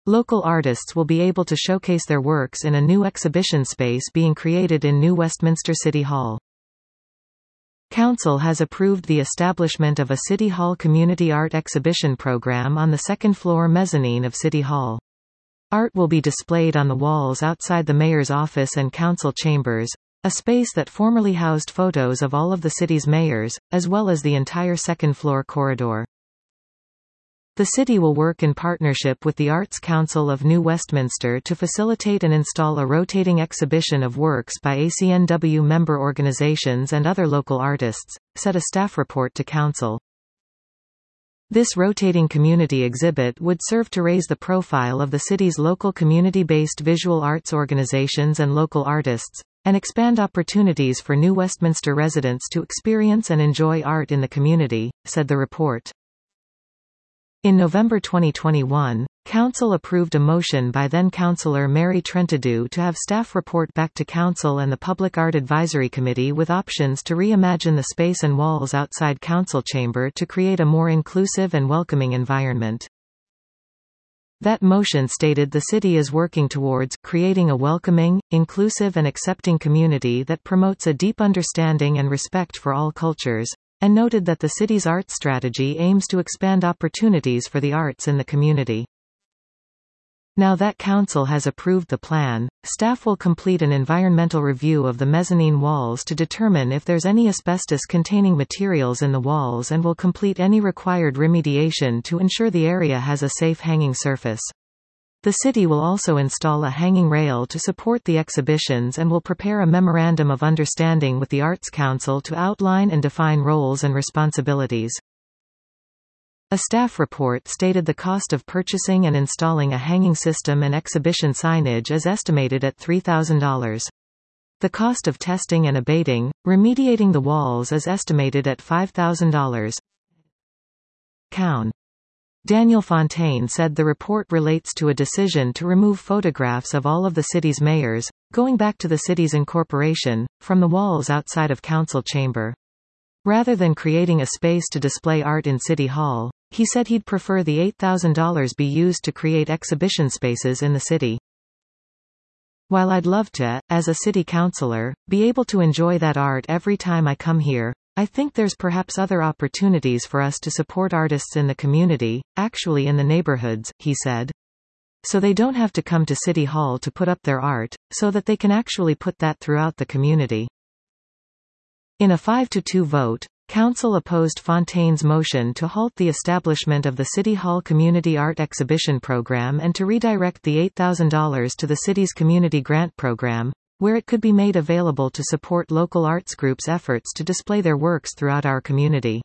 Local artists will be able to showcase their works in a new exhibition space being created in New Westminster City Hall. Council has approved the establishment of a City Hall Community Art Exhibition program on the second-floor mezzanine of City Hall. Art will be displayed on the walls outside the mayor's office and council chambers, a space that formerly housed photos of all of the city's mayors, as well as the entire second-floor corridor. The city will work in partnership with the Arts Council of New Westminster to facilitate and install a rotating exhibition of works by ACNW member organizations and other local artists, said a staff report to Council. This rotating community exhibit would serve to raise the profile of the city's local community-based visual arts organizations and local artists, and expand opportunities for New Westminster residents to experience and enjoy art in the community, said the report. In November 2021, Council approved a motion by then-Councillor Mary Trentadue to have staff report back to Council and the Public Art Advisory Committee with options to reimagine the space and walls outside Council chamber to create a more inclusive and welcoming environment. That motion stated the city is working towards creating a welcoming, inclusive and accepting community that promotes a deep understanding and respect for all cultures, and noted that the city's arts strategy aims to expand opportunities for the arts in the community. Now that Council has approved the plan, staff will complete an environmental review of the mezzanine walls to determine if there's any asbestos-containing materials in the walls and will complete any required remediation to ensure the area has a safe hanging surface. The city will also install a hanging rail to support the exhibitions and will prepare a memorandum of understanding with the Arts Council to outline and define roles and responsibilities. A staff report stated the cost of purchasing and installing a hanging system and exhibition signage is estimated at $3,000. The cost of testing and abating, remediating the walls is estimated at $5,000. Count. Daniel Fontaine said the report relates to a decision to remove photographs of all of the city's mayors, going back to the city's incorporation, from the walls outside of Council chamber. Rather than creating a space to display art in City Hall, he said he'd prefer the $8,000 be used to create exhibition spaces in the city. While I'd love to, as a city councillor, be able to enjoy that art every time I come here, I think there's perhaps other opportunities for us to support artists in the community, actually in the neighborhoods, he said. So they don't have to come to City Hall to put up their art, so that they can actually put that throughout the community. In a 5-2 vote, Council opposed Fontaine's motion to halt the establishment of the City Hall Community Art Exhibition Program and to redirect the $8,000 to the city's community grant program, where it could be made available to support local arts groups' efforts to display their works throughout our community.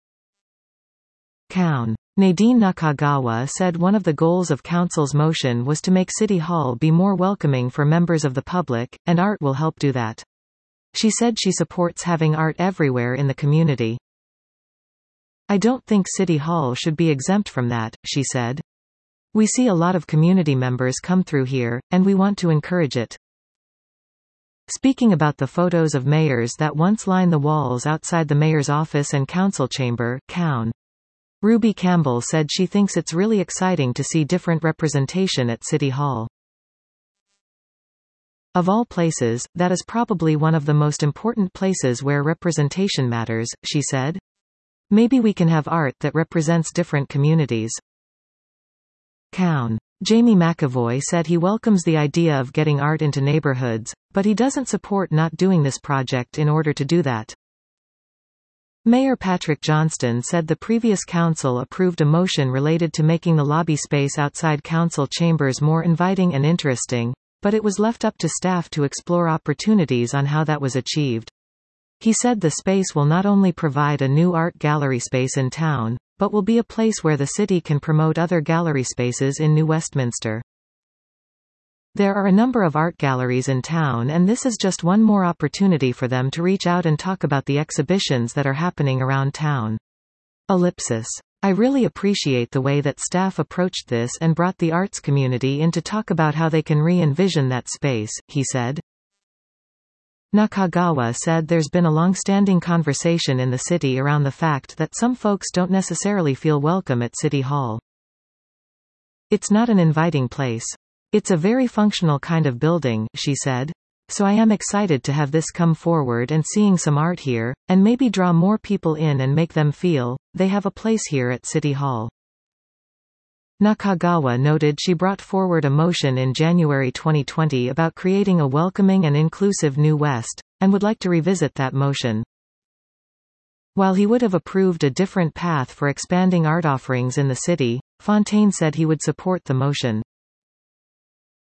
Coun. Nadine Nakagawa said one of the goals of Council's motion was to make City Hall be more welcoming for members of the public, and art will help do that. She said she supports having art everywhere in the community. I don't think City Hall should be exempt from that, she said. We see a lot of community members come through here, and we want to encourage it. Speaking about the photos of mayors that once line the walls outside the mayor's office and council chamber, Coun. Ruby Campbell said she thinks it's really exciting to see different representation at City Hall. Of all places, that is probably one of the most important places where representation matters, she said. Maybe we can have art that represents different communities. Coun. Jamie McAvoy said he welcomes the idea of getting art into neighborhoods, but he doesn't support not doing this project in order to do that. Mayor Patrick Johnston said the previous council approved a motion related to making the lobby space outside council chambers more inviting and interesting, but it was left up to staff to explore opportunities on how that was achieved. He said the space will not only provide a new art gallery space in town, but will be a place where the city can promote other gallery spaces in New Westminster. There are a number of art galleries in town, and this is just one more opportunity for them to reach out and talk about the exhibitions that are happening around town. Ellipsis. I really appreciate the way that staff approached this and brought the arts community in to talk about how they can re-envision that space, he said. Nakagawa said there's been a long-standing conversation in the city around the fact that some folks don't necessarily feel welcome at City Hall. It's not an inviting place. It's a very functional kind of building, she said. So I am excited to have this come forward and seeing some art here, and maybe draw more people in and make them feel they have a place here at City Hall. Nakagawa noted she brought forward a motion in January 2020 about creating a welcoming and inclusive New West, and would like to revisit that motion. While he would have approved a different path for expanding art offerings in the city, Fontaine said he would support the motion.